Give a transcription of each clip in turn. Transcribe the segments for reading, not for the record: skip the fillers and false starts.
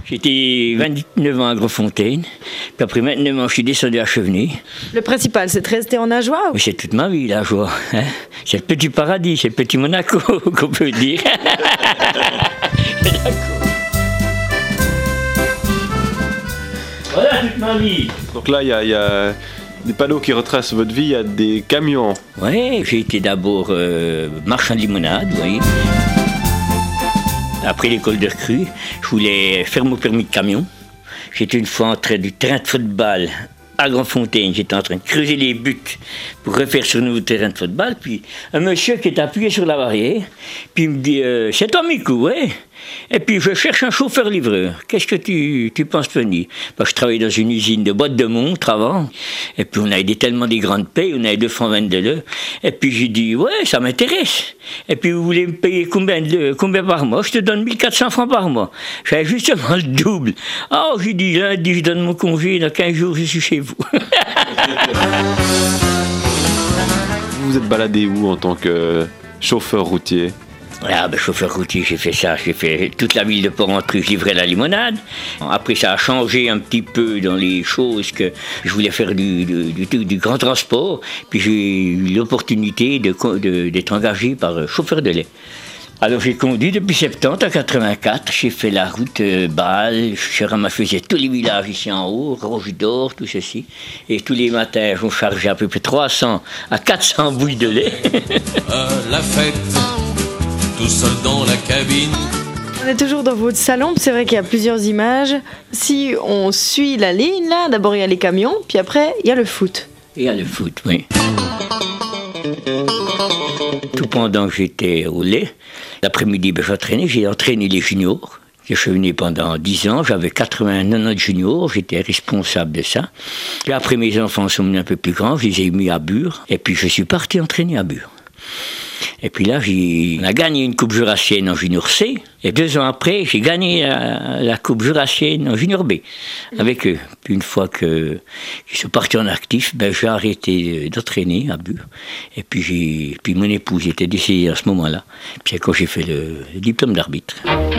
J'étais 29 ans à Grosfontaine, puis après 29 ans, je suis descendu à Chevenay. Le principal, c'est de rester en Ajoie? Mais c'est toute ma vie, l'Ajoie. Hein, c'est le petit paradis, c'est le petit Monaco, qu'on peut dire. Voilà toute ma vie. Donc là, il y a des panneaux qui retracent votre vie, il y a des camions. Oui, j'ai été d'abord marchand de limonade, vous voyez. Après l'école de recrue, je voulais faire mon permis de camion. J'étais une fois en train du terrain de football à Grandfontaine. J'étais en train de creuser les buts pour refaire sur un nouveau terrain de football. Puis un monsieur qui est appuyé sur la barrière, puis il me dit c'est toi Mikou, ouais. Et puis je cherche un chauffeur-livreur. Qu'est-ce que tu penses venir? Je travaillais dans une usine de boîtes de montres avant. Et puis on avait tellement des grandes payes, on avait 2 francs 22 l'heure. Et puis j'ai dit ouais, ça m'intéresse. Et puis vous voulez me payer combien par mois? Je te donne 1400 francs par mois. J'avais justement le double. Oh, j'ai dit lundi, je donne mon congé, dans 15 jours je suis chez vous. Vous vous êtes baladé où en tant que chauffeur routier? Ah, chauffeur routier, j'ai fait ça. J'ai fait toute la ville de Porrentruy, je livrais la limonade. Après, ça a changé un petit peu dans les choses que je voulais faire du grand transport. Puis j'ai eu l'opportunité d'être engagé par chauffeur de lait. Alors j'ai conduit depuis 70 à 84, j'ai fait la route Bâle, je faisais tous les villages ici en haut, Roche d'Or, tout ceci. Et tous les matins, on chargeait à peu près 300 à 400 bouilles de lait. La fête, tout seul dans la cabine. On est toujours dans votre salon, c'est vrai qu'il y a plusieurs images. Si on suit la ligne, là, d'abord il y a les camions, puis après il y a le foot. Il y a le foot, oui. Tout pendant que j'étais au lait, l'après-midi, j'ai entraîné les juniors. Je suis venu pendant 10 ans, j'avais 90 juniors, j'étais responsable de ça. Et après, mes enfants sont venus un peu plus grands, je les ai mis à Bure, et puis je suis parti entraîner à Bure. Et puis là, on a gagné une Coupe Jurassienne en Junior C. Et 2 ans après, j'ai gagné la Coupe Jurassienne en Junior B avec eux. Puis une fois qu'ils sont partis en actif, j'ai arrêté d'entraîner à Bure. Et puis mon épouse était décédée à ce moment-là. Puis c'est quand j'ai fait le diplôme d'arbitre.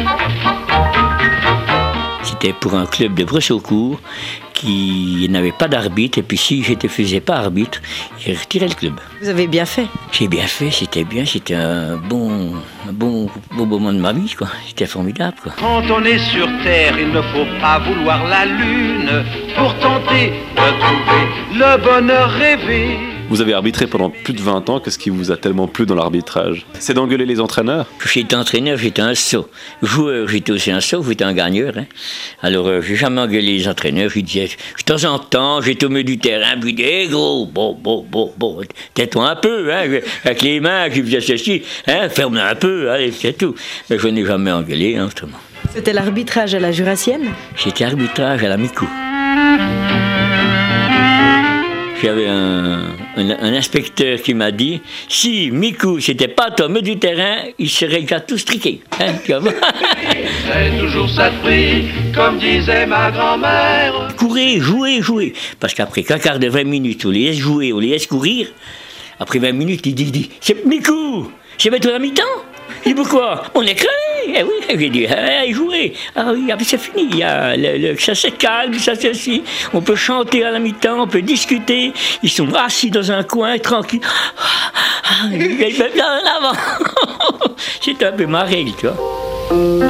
C'était pour un club de Bressocourt qui n'avait pas d'arbitre. Et puis si je ne faisais pas arbitre, j'ai retiré le club. Vous avez bien fait. J'ai bien fait, c'était bien, c'était un bon moment de ma vie, quoi. C'était formidable, quoi. Quand on est sur Terre, il ne faut pas vouloir la Lune pour tenter de trouver le bonheur rêvé. Vous avez arbitré pendant plus de 20 ans, qu'est-ce qui vous a tellement plu dans l'arbitrage? C'est d'engueuler les entraîneurs? J'étais entraîneur, j'étais un sot. Joueur, j'étais aussi un sot, j'étais un gagneur. Hein. Alors, j'ai jamais engueulé les entraîneurs, je disais, de temps en temps, j'étais au milieu du terrain, puis je disais, hey, gros, bon, tais-toi un peu, hein, avec les mains, je faisais ceci, hein, ferme-la un peu, allez, c'est tout. Mais je n'ai jamais engueulé, hein, autrement. C'était l'arbitrage à la Jurassienne? C'était arbitrage à la Mikou. J'avais un inspecteur qui m'a dit si Mikou c'était pas Tom du terrain, il serait qu'à tout striquer. Hein, c'est toujours ça de prix, comme disait ma grand-mère. Courir, jouer. Parce qu'après qu'un quart de 20 minutes, on les laisse jouer, on les laisse courir. Après 20 minutes, il dit c'est Mikou, c'est mettre à la mi-temps. Il dit pourquoi? On est crevé. Eh oui, j'ai dit, jouer. Ah oui, c'est fini. Ça c'est calme, ça c'est aussi. On peut chanter à la mi-temps, on peut discuter. Ils sont assis dans un coin, tranquilles. Ils même bien en avant. C'est un peu ma règle, tu vois.